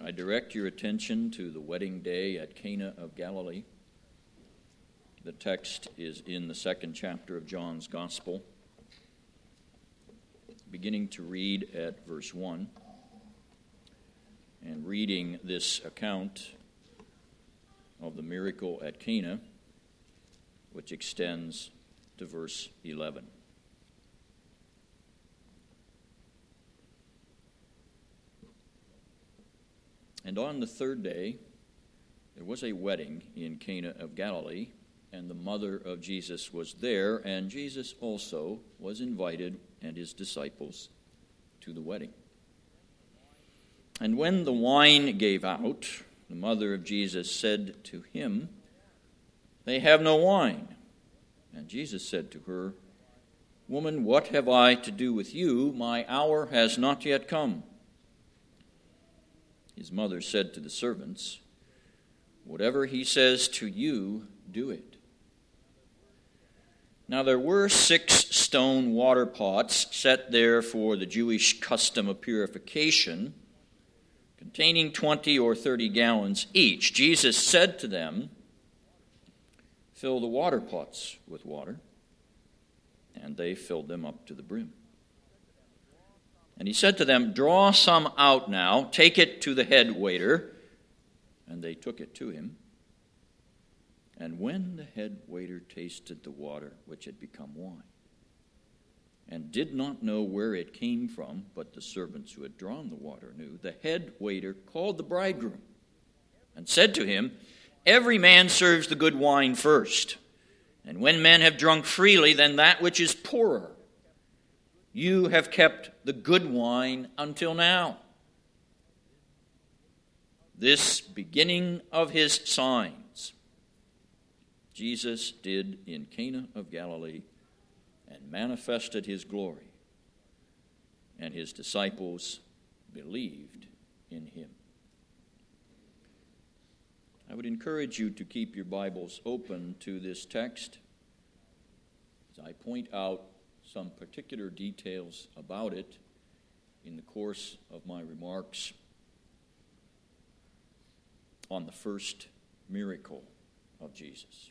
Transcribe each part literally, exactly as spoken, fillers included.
I direct your attention to the wedding day at Cana of Galilee. The text is in the second chapter of John's Gospel, beginning to read at verse one, and reading this account of the miracle at Cana, which extends to verse eleven. And on the third day, there was a wedding in Cana of Galilee, and the mother of Jesus was there, and Jesus also was invited, and his disciples, to the wedding. And when the wine gave out, the mother of Jesus said to him, "They have no wine." And Jesus said to her, "Woman, what have I to do with you? My hour has not yet come." His mother said to the servants, "Whatever he says to you, do it." Now there were six stone water pots set there for the Jewish custom of purification, containing twenty or thirty gallons each. Jesus said to them, "Fill the water pots with water." And they filled them up to the brim. And he said to them, "Draw some out now, take it to the head waiter." And they took it to him. And when the head waiter tasted the water which had become wine, and did not know where it came from, but the servants who had drawn the water knew, the head waiter called the bridegroom and said to him, "Every man serves the good wine first, and when men have drunk freely, then that which is poorer. You have kept the good wine until now." This beginning of his signs Jesus did in Cana of Galilee, and manifested his glory, and his disciples believed in him. I would encourage you to keep your Bibles open to this text as I point out some particular details about it in the course of my remarks on the first miracle of Jesus.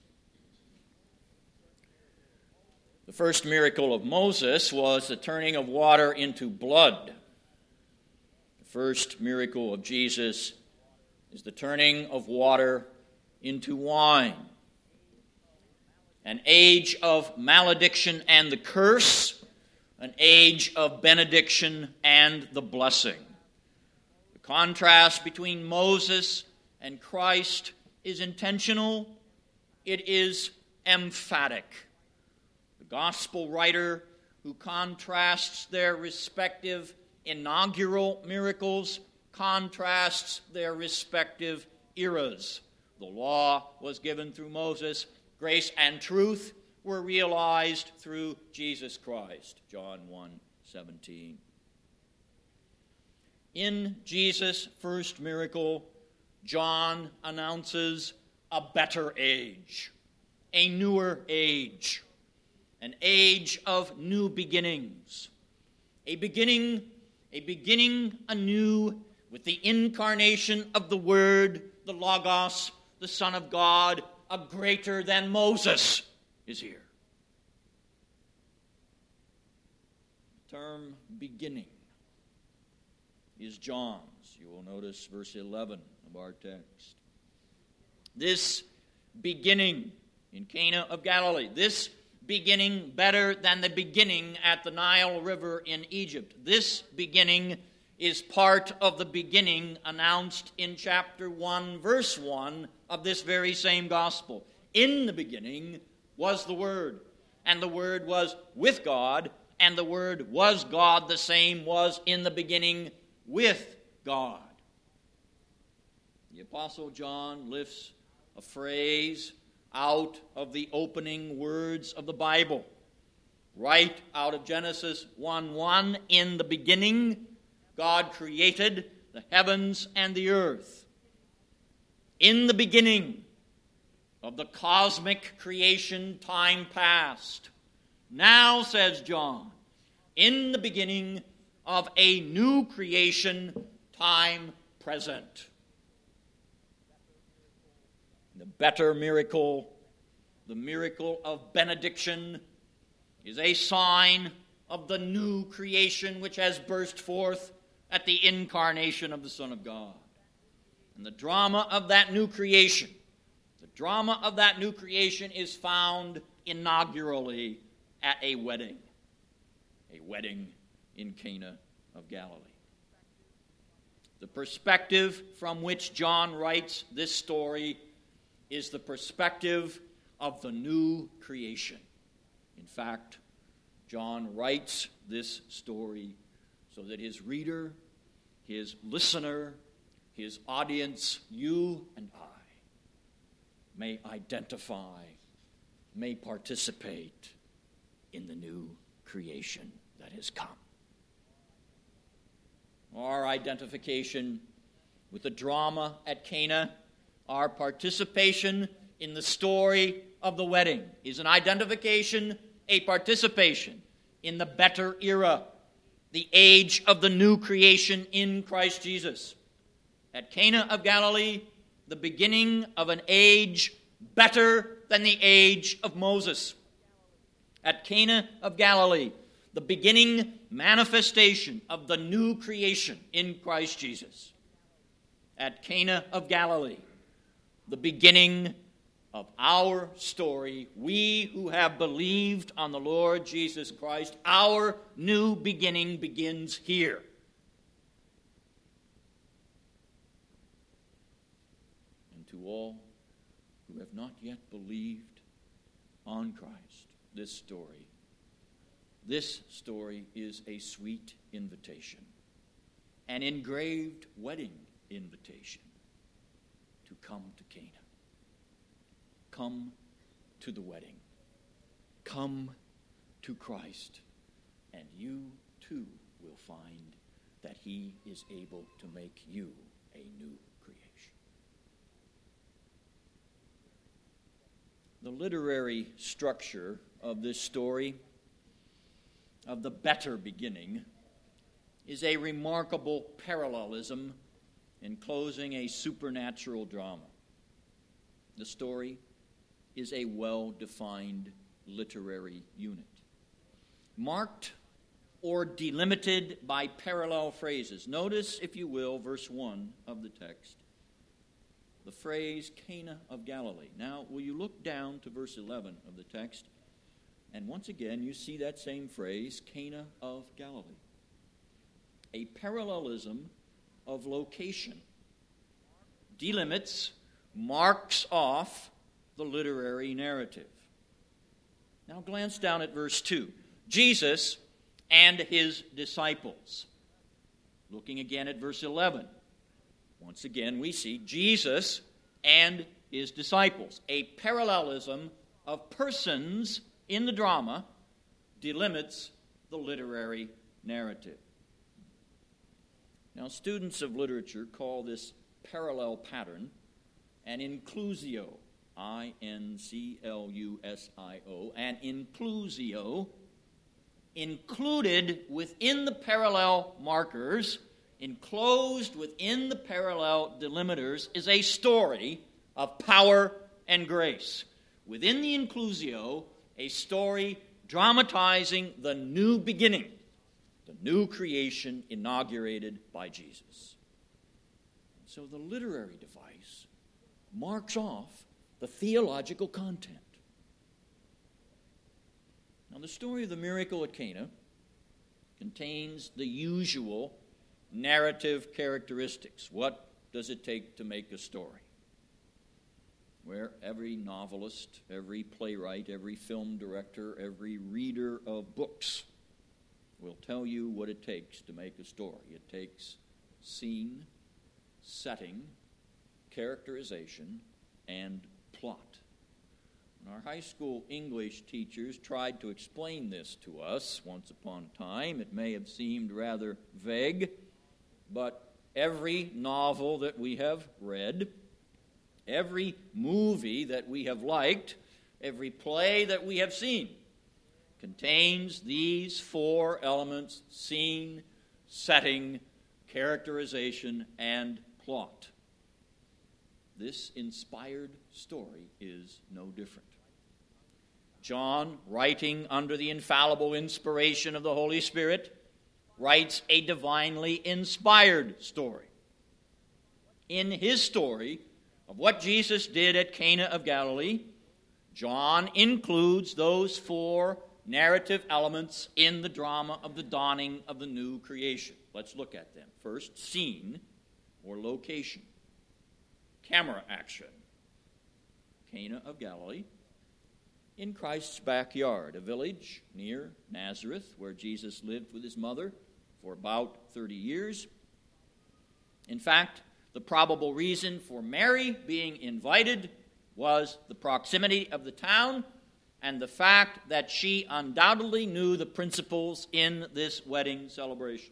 The first miracle of Moses was the turning of water into blood. The first miracle of Jesus is the turning of water into wine. An age of malediction and the curse, an age of benediction and the blessing. The contrast between Moses and Christ is intentional. It is emphatic. The gospel writer who contrasts their respective inaugural miracles contrasts their respective eras. The law was given through Moses. Grace and truth were realized through Jesus Christ. John one seventeen. In Jesus' first miracle, John announces a better age, a newer age, an age of new beginnings, a beginning, a beginning anew with the incarnation of the Word, the Logos, the Son of God. A greater than Moses is here. The term beginning is John's. You will notice verse eleven of our text. This beginning in Cana of Galilee, this beginning better than the beginning at the Nile River in Egypt. This beginning is part of the beginning announced in chapter one, verse one of this very same gospel. In the beginning was the Word, and the Word was with God, and the Word was God. The same was in the beginning with God. The Apostle John lifts a phrase out of the opening words of the Bible, right out of Genesis one one. In the beginning, God created the heavens and the earth. In the beginning of the cosmic creation, time past. Now, says John, in the beginning of a new creation, time present. The better miracle, the miracle of benediction, is a sign of the new creation which has burst forth at the incarnation of the Son of God. And the drama of that new creation, the drama of that new creation is found inaugurally at a wedding, a wedding in Cana of Galilee. The perspective from which John writes this story is the perspective of the new creation. In fact, John writes this story so that his reader, his listener, his audience, you and I, may identify, may participate in the new creation that has come. Our identification with the drama at Cana, our participation in the story of the wedding, is an identification, a participation in the better era, the age of the new creation in Christ Jesus. At Cana of Galilee, the beginning of an age better than the age of Moses. At Cana of Galilee, the beginning manifestation of the new creation in Christ Jesus. At Cana of Galilee, the beginning of our story, we who have believed on the Lord Jesus Christ, our new beginning begins here. And to all who have not yet believed on Christ, this story, this story is a sweet invitation, an engraved wedding invitation to come to Cana. Come to the wedding. Come to Christ, and you too will find that he is able to make you a new creation. The literary structure of this story, of the better beginning, is a remarkable parallelism enclosing a supernatural drama. The story is a well-defined literary unit, marked or delimited by parallel phrases. Notice, if you will, verse one of the text, the phrase Cana of Galilee. Now, will you look down to verse eleven of the text, and once again you see that same phrase, Cana of Galilee. A parallelism of location delimits, marks off the literary narrative. Now glance down at verse two. Jesus and his disciples. Looking again at verse eleven. Once again we see Jesus and his disciples. A parallelism of persons in the drama delimits the literary narrative. Now students of literature call this parallel pattern an inclusio. I N C L U S I O, and inclusio, included within the parallel markers, enclosed within the parallel delimiters, is a story of power and grace. Within the inclusio, a story dramatizing the new beginning, the new creation inaugurated by Jesus. So the literary device marks off the theological content. Now, the story of the miracle at Cana contains the usual narrative characteristics. What does it take to make a story? Where every novelist, every playwright, every film director, every reader of books will tell you what it takes to make a story. It takes scene, setting, characterization, and plot. And our high school English teachers tried to explain this to us once upon a time. It may have seemed rather vague, but every novel that we have read, every movie that we have liked, every play that we have seen contains these four elements: scene, setting, characterization, and plot. This inspired story is no different. John, writing under the infallible inspiration of the Holy Spirit, writes a divinely inspired story. In his story of what Jesus did at Cana of Galilee, John includes those four narrative elements in the drama of the dawning of the new creation. Let's look at them. First, scene or location. Camera action. Cana of Galilee. In Christ's backyard, a village near Nazareth where Jesus lived with his mother for about thirty years. In fact, the probable reason for Mary being invited was the proximity of the town and the fact that she undoubtedly knew the principals in this wedding celebration.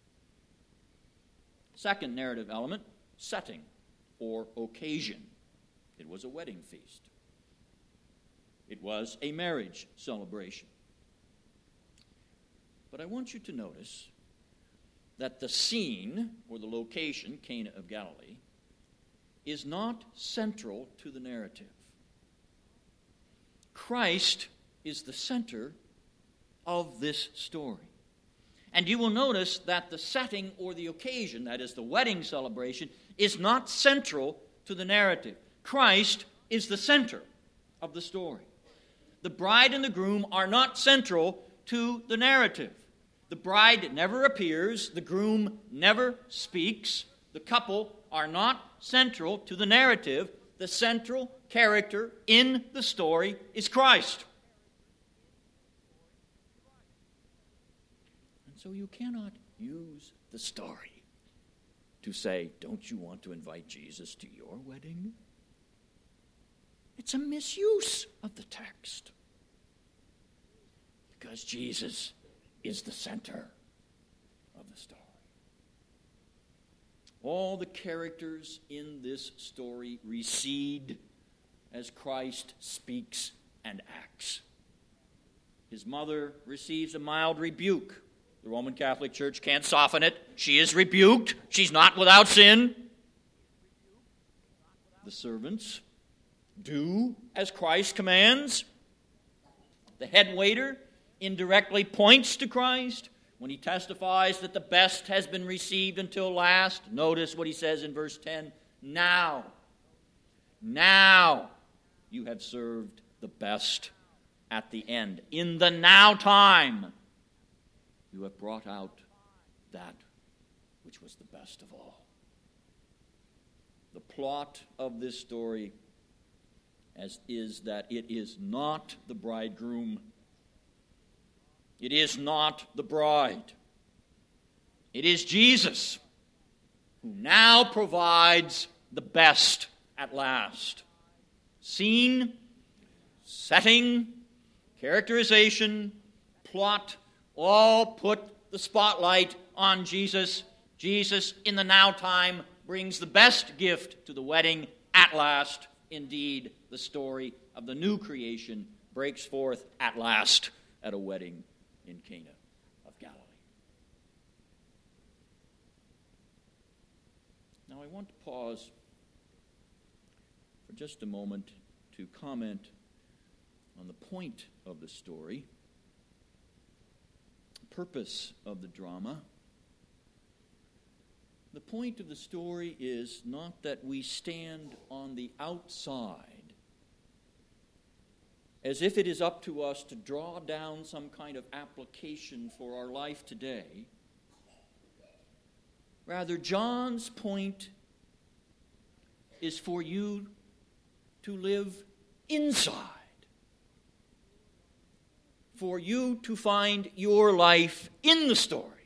Second narrative element, setting or occasion. It was a wedding feast. It was a marriage celebration. But I want you to notice that the scene, or the location, Cana of Galilee, is not central to the narrative. Christ is the center of this story. And you will notice that the setting or the occasion, that is the wedding celebration, is not central to the narrative. Christ is the center of the story. The bride and the groom are not central to the narrative. The bride never appears, the groom never speaks. The couple are not central to the narrative. The central character in the story is Christ. And so you cannot use the story to say, don't you want to invite Jesus to your wedding? It's a misuse of the text. Because Jesus is the center of the story. All the characters in this story recede as Christ speaks and acts. His mother receives a mild rebuke. The Roman Catholic Church can't soften it. She is rebuked. She's not without sin. The servants do as Christ commands. The head waiter indirectly points to Christ when he testifies that the best has been received until last. Notice what he says in verse ten. Now, now you have served the best at the end. In the now time, you have brought out that which was the best of all. The plot of this story as is that it is not the bridegroom. It is not the bride. It is Jesus who now provides the best at last. Scene, setting, characterization, plot, all put the spotlight on Jesus. Jesus, in the now time, brings the best gift to the wedding at last. Indeed, the story of the new creation breaks forth at last at a wedding in Cana of Galilee. Now I want to pause for just a moment to comment on the point of the story, the purpose of the drama. The point of the story is not that we stand on the outside as if it is up to us to draw down some kind of application for our life today. Rather, John's point is for you to live inside, for you to find your life in the story,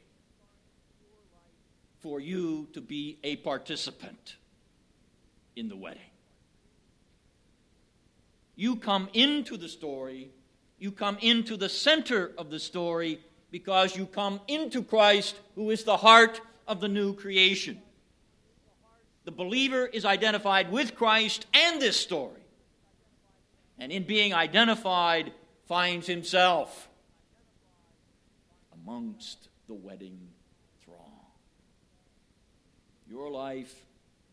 for you to be a participant in the wedding. You come into the story, you come into the center of the story because you come into Christ, who is the heart of the new creation. The believer is identified with Christ and this story, and in being identified, finds himself amongst the wedding throng. Your life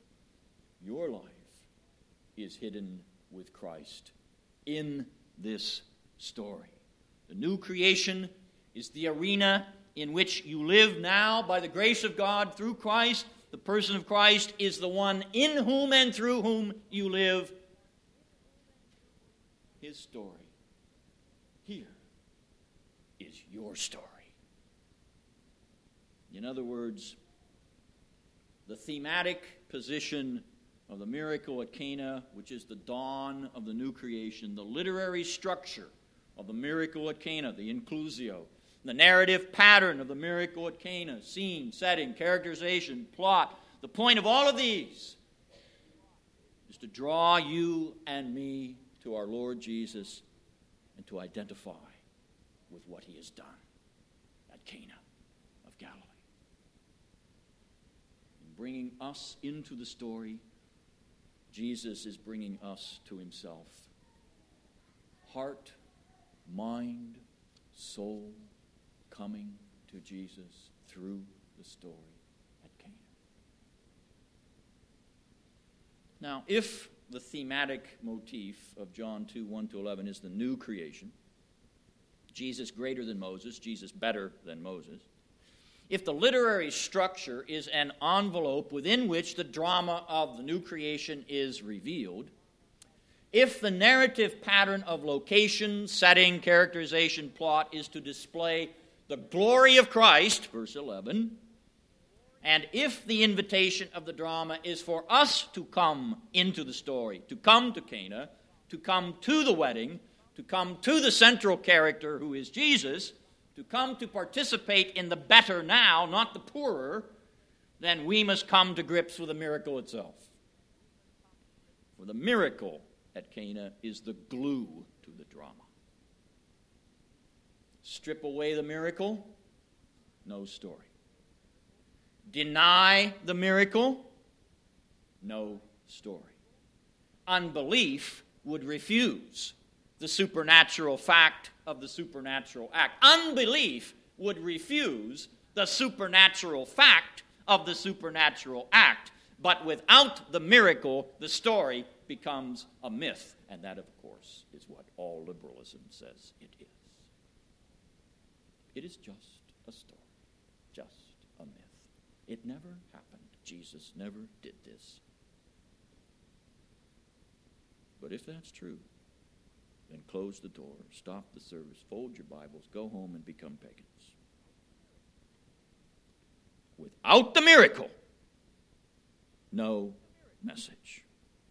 Your life is hidden with Christ in this story. The new creation is the arena in which you live now by the grace of God through Christ. The person of Christ is the one in whom and through whom you live. His story here is your story. In other words, the thematic position of the miracle at Cana, which is the dawn of the new creation, the literary structure of the miracle at Cana, the inclusio, the narrative pattern of the miracle at Cana, scene, setting, characterization, plot. The point of all of these is to draw you and me to our Lord Jesus and to identify with what he has done at Cana of Galilee. In bringing us into the story, Jesus is bringing us to himself. Heart, mind, soul, coming to Jesus through the story at Cana. Now, if the thematic motif of John two, one to eleven is the new creation, Jesus greater than Moses, Jesus better than Moses, if the literary structure is an envelope within which the drama of the new creation is revealed, if the narrative pattern of location, setting, characterization, plot is to display the glory of Christ, verse eleven, and if the invitation of the drama is for us to come into the story, to come to Cana, to come to the wedding, to come to the central character who is Jesus, to come to participate in the better now, not the poorer, then we must come to grips with the miracle itself. For the miracle at Cana is the glue to the drama. Strip away the miracle, no story. Deny the miracle, no story. Unbelief would refuse the supernatural fact of the supernatural act. Unbelief would refuse the supernatural fact of the supernatural act. But without the miracle, the story becomes a myth. And that, of course, is what all liberalism says it is. It is just a story, just a myth. It never happened. Jesus never did this. But if that's true, then close the door, stop the service, fold your Bibles, go home and become pagans. Without the miracle, no message.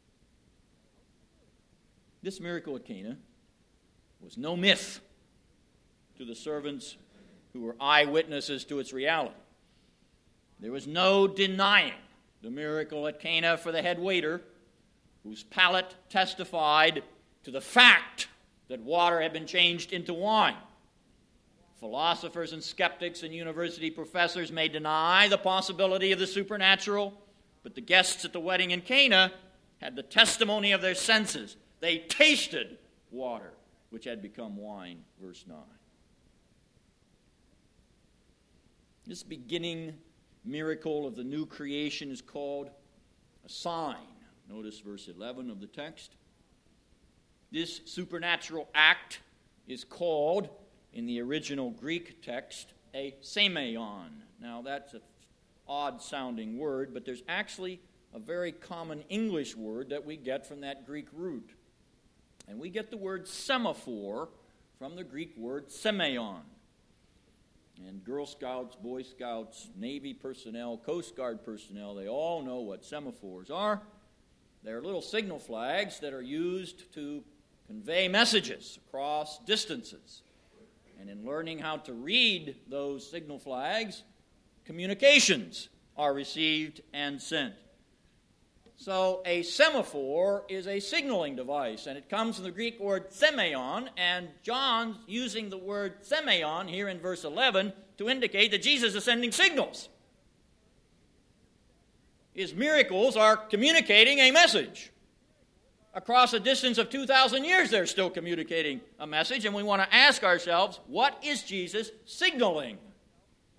This miracle at Cana was no myth to the servants who were eyewitnesses to its reality. There was no denying the miracle at Cana for the head waiter, whose palate testified to the fact that water had been changed into wine. Philosophers and skeptics and university professors may deny the possibility of the supernatural, but the guests at the wedding in Cana had the testimony of their senses. They tasted water, which had become wine, verse nine. This beginning miracle of the new creation is called a sign. Notice verse eleven of the text. This supernatural act is called, in the original Greek text, a semeion. Now, that's an odd-sounding word, but there's actually a very common English word that we get from that Greek root. And we get the word semaphore from the Greek word semeion. And Girl Scouts, Boy Scouts, Navy personnel, Coast Guard personnel, they all know what semaphores are. They're little signal flags that are used to convey messages across distances. And in learning how to read those signal flags, communications are received and sent. So a semaphore is a signaling device, and it comes from the Greek word semeion, and John's using the word semeion here in verse eleven to indicate that Jesus is sending signals. His miracles are communicating a message. Across a distance of two thousand years, they're still communicating a message, and we want to ask ourselves, what is Jesus signaling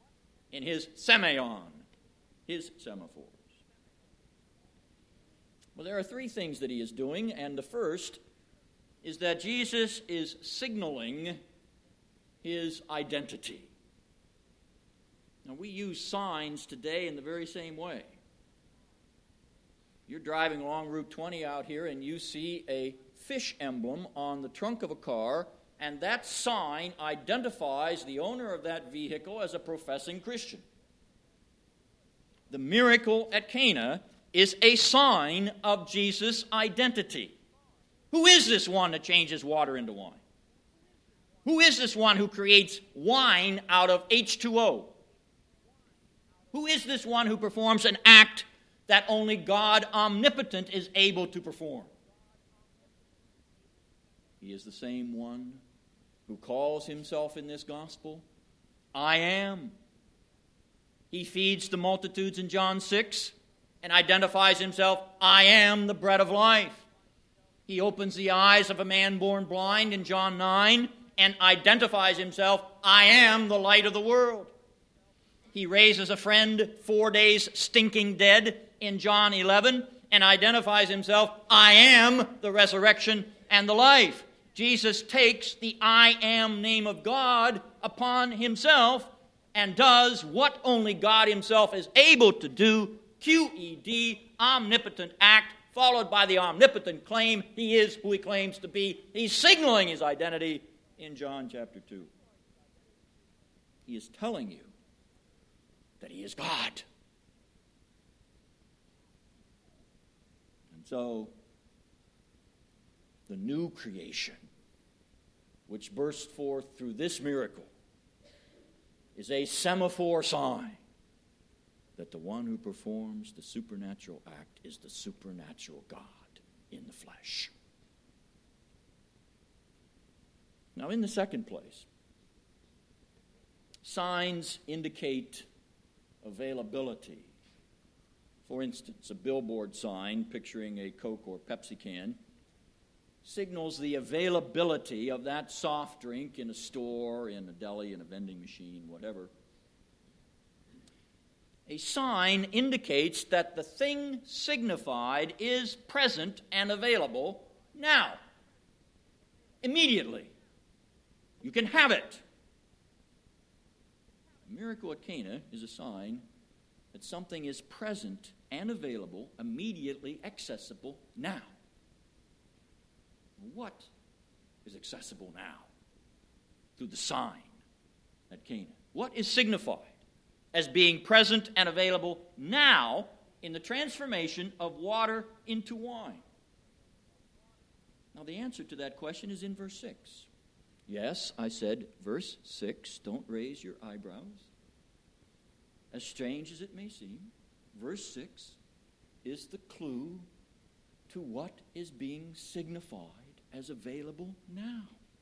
in his semeion, his semaphores? Well, there are three things that he is doing, and the first is that Jesus is signaling his identity. Now, we use signs today in the very same way. You're driving along Route twenty out here, and you see a fish emblem on the trunk of a car, and that sign identifies the owner of that vehicle as a professing Christian. The miracle at Cana is a sign of Jesus' identity. Who is this one that changes water into wine? Who is this one who creates wine out of H two O? Who is this one who performs an act that only God omnipotent is able to perform? He is the same one who calls himself in this gospel, I am. He feeds the multitudes in John six and identifies himself, I am the bread of life. He opens the eyes of a man born blind in John nine and identifies himself, I am the light of the world. He raises a friend four days stinking dead in John eleven and identifies himself, I am the resurrection and the life. Jesus takes the I am name of God upon himself and does what only God himself is able to do, Q E D, omnipotent act, followed by the omnipotent claim, he is who he claims to be. He's signaling his identity in John chapter two. He is telling you that he is God. And so, the new creation, which burst forth through this miracle, is a semaphore sign that the one who performs the supernatural act is the supernatural God in the flesh. Now, in the second place, signs indicate availability. For instance, a billboard sign picturing a Coke or Pepsi can signals the availability of that soft drink in a store, in a deli, in a vending machine, whatever. A sign indicates that the thing signified is present and available now, immediately. You can have it. The miracle at Cana is a sign that something is present and available, immediately accessible now. What is accessible now through the sign at Cana? What is signified as being present and available now in the transformation of water into wine? Now, the answer to that question is in verse six. Yes, I said verse six. Don't raise your eyebrows. As strange as it may seem, verse six is the clue to what is being signified as available now.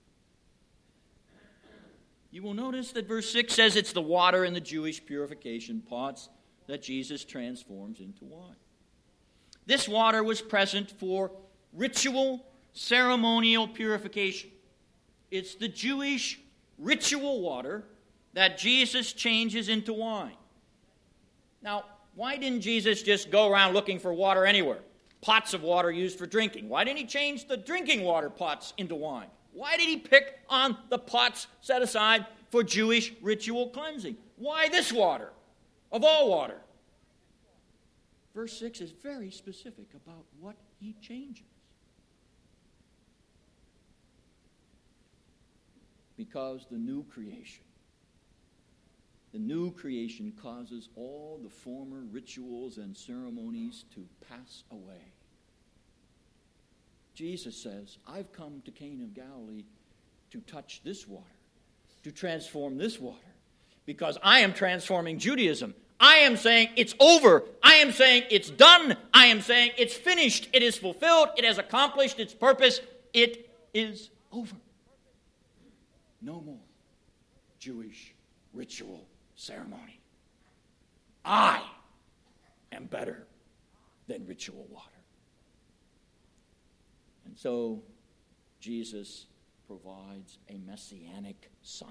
You will notice that verse six says it's the water in the Jewish purification pots that Jesus transforms into wine. This water was present for ritual, ceremonial purification. It's the Jewish ritual water that Jesus changes into wine. Now, why didn't Jesus just go around looking for water anywhere? Pots of water used for drinking. Why didn't he change the drinking water pots into wine? Why did he pick on the pots set aside for Jewish ritual cleansing? Why this water, of all water? Verse six is very specific about what he changes. Because the new creation, the new creation causes all the former rituals and ceremonies to pass away. Jesus says, I've come to Cana of Galilee to touch this water, to transform this water, because I am transforming Judaism. I am saying it's over. I am saying it's done. I am saying it's finished. It is fulfilled. It has accomplished its purpose. It is over. No more Jewish ritual ceremony. I am better than ritual water. And so Jesus provides a messianic sign,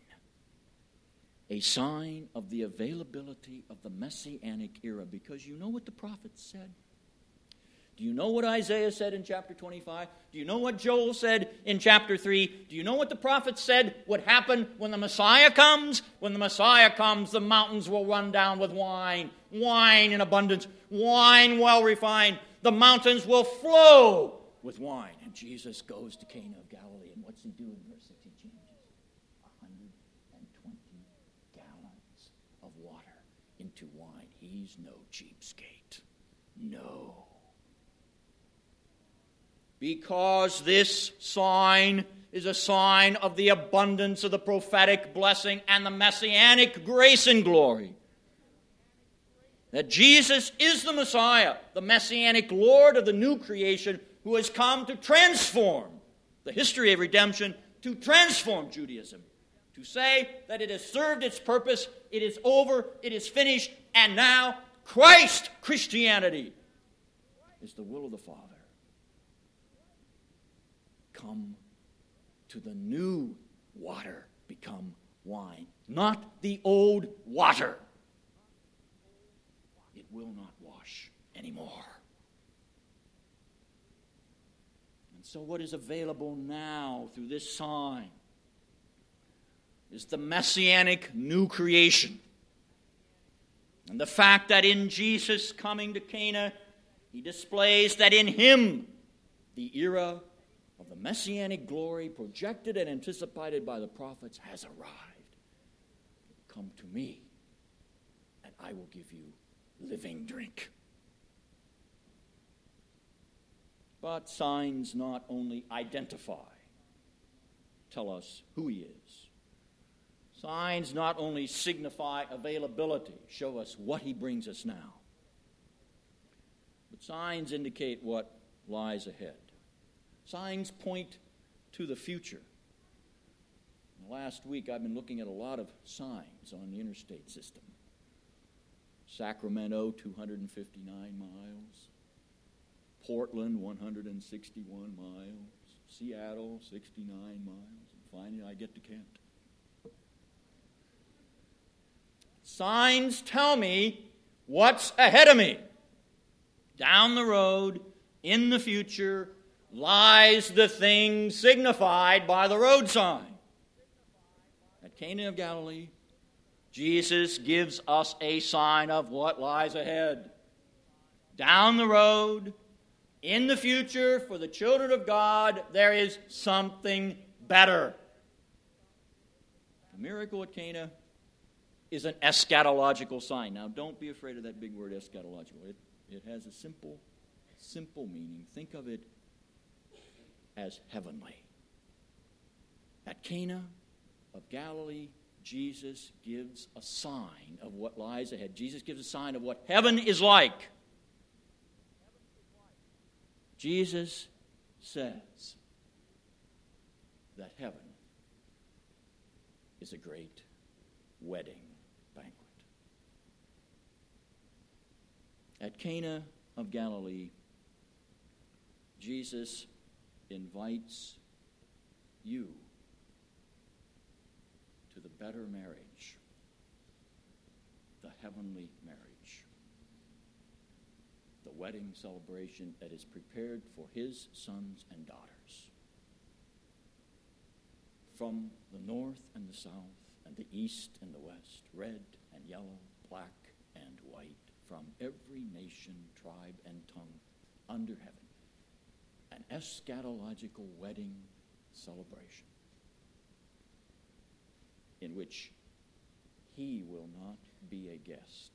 a sign of the availability of the messianic era, because you know what the prophets said? Do you know what Isaiah said in chapter twenty-five? Do you know what Joel said in chapter three? Do you know what the prophets said would happen when the Messiah comes? When the Messiah comes, the mountains will run down with wine. Wine in abundance. Wine well refined. The mountains will flow with wine. And Jesus goes to Cana of Galilee. And what's he do in verse six? He changes one hundred twenty gallons of water into wine. He's no cheapskate. No. Because this sign is a sign of the abundance of the prophetic blessing and the messianic grace and glory. That Jesus is the Messiah, the messianic Lord of the new creation, who has come to transform the history of redemption, to transform Judaism, to say that it has served its purpose, it is over, it is finished, and now Christ Christianity is the will of the Father. Come to the new water, become wine, not the old water. It will not wash anymore. And so what is available now through this sign is the messianic new creation. And the fact that in Jesus coming to Cana, he displays that in him the era of the messianic glory projected and anticipated by the prophets has arrived. Come to me, and I will give you living drink. But signs not only identify, tell us who he is. Signs not only signify availability, show us what he brings us now. But signs indicate what lies ahead. Signs point to the future. Last week, I've been looking at a lot of signs on the interstate system. Sacramento, two hundred fifty-nine miles. Portland, one hundred sixty-one miles. Seattle, sixty-nine miles. And finally, I get to Kent. Signs tell me what's ahead of me. Down the road, in the future, lies the thing signified by the road sign. At Cana of Galilee, Jesus gives us a sign of what lies ahead. Down the road, in the future, for the children of God, there is something better. The miracle at Cana is an eschatological sign. Now, don't be afraid of that big word, eschatological. It, it has a simple, simple meaning. Think of it as heavenly. At Cana of Galilee, Jesus gives a sign of what lies ahead. Jesus gives a sign of what heaven is like. Jesus says that heaven is a great wedding banquet. At Cana of Galilee, Jesus invites you to the better marriage, the heavenly marriage, the wedding celebration that is prepared for his sons and daughters. From the north and the south, and the east and the west, red and yellow, black and white, from every nation, tribe, and tongue under heaven. An eschatological wedding celebration in which he will not be a guest.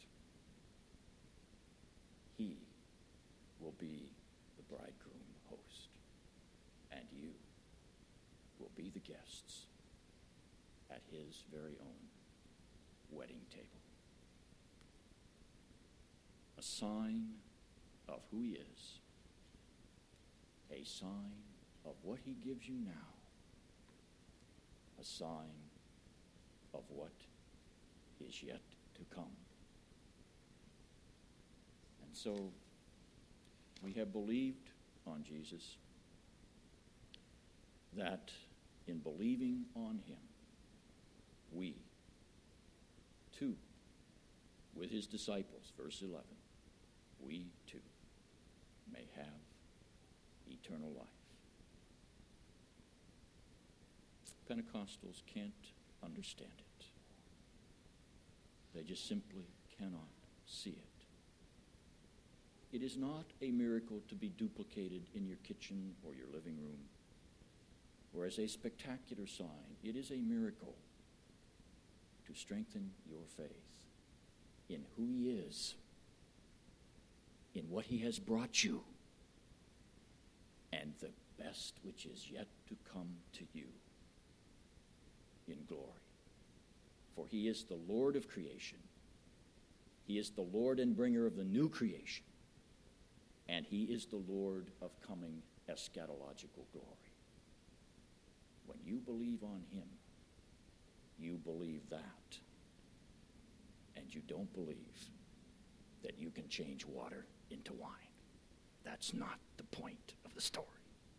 He will be the bridegroom host, and you will be the guests at his very own wedding table. A sign of who he is, a sign of what he gives you now, a sign of what is yet to come. And so we have believed on Jesus, that in believing on him, we too, with his disciples, verse eleven, we too may have eternal life. Pentecostals can't understand it. They just simply cannot see it. It is not a miracle to be duplicated in your kitchen or your living room, or as a spectacular sign. It is a miracle to strengthen your faith in who he is, in what he has brought you, and the best which is yet to come to you in glory. For he is the Lord of creation. He is the Lord and bringer of the new creation. And he is the Lord of coming eschatological glory. When you believe on him, you believe that. And you don't believe that you can change water into wine. That's not the point of the story.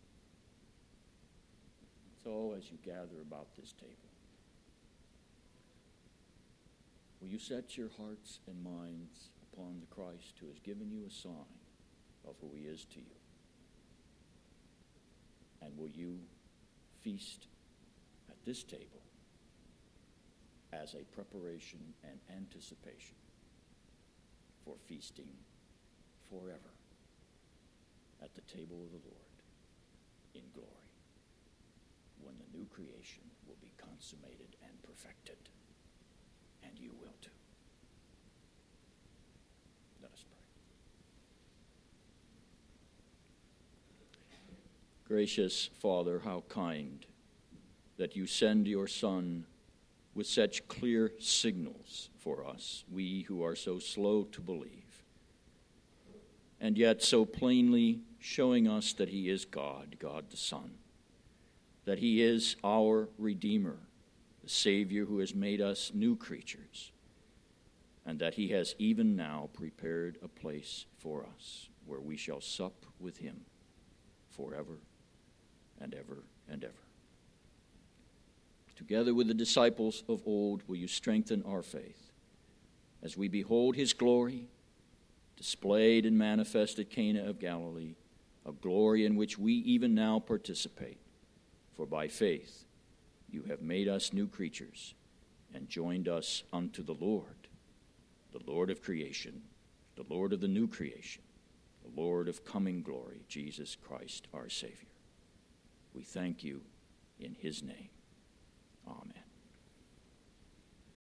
So as you gather about this table, will you set your hearts and minds upon the Christ who has given you a sign of who he is to you? And will you feast at this table as a preparation and anticipation for feasting forever at the table of the Lord in glory, when the new creation will be consummated and perfected, and you will too. Let us pray. Gracious Father, how kind that you send your Son with such clear signals for us, we who are so slow to believe, and yet so plainly showing us that he is God, God the Son, that he is our Redeemer, the Savior who has made us new creatures, and that he has even now prepared a place for us where we shall sup with him forever and ever and ever. Together with the disciples of old, will you strengthen our faith as we behold his glory displayed and manifest at Cana of Galilee, a glory in which we even now participate. For by faith you have made us new creatures and joined us unto the Lord, the Lord of creation, the Lord of the new creation, the Lord of coming glory, Jesus Christ our Savior. We thank you in his name. Amen.